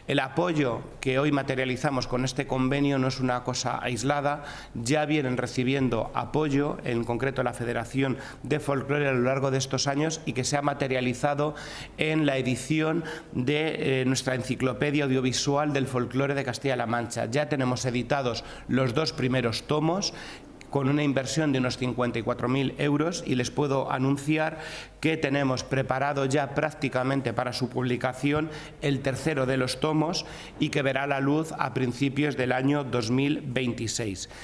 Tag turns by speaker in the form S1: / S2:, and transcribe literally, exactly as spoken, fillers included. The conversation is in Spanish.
S1: El apoyo que hoy materializamos con este convenio no es una cosa aislada, ya vienen recibiendo apoyo, en concreto la Federación de Folclore, a lo largo de estos años y que se ha materializado en la edición de eh, nuestra enciclopedia audiovisual del folclore de Castilla-La Mancha. Ya tenemos editados los dos primeros tomos, con una inversión de unos cincuenta y cuatro mil euros, y les puedo anunciar que tenemos preparado ya prácticamente para su publicación el tercero de los tomos y que verá la luz a principios del año dos mil veintiséis.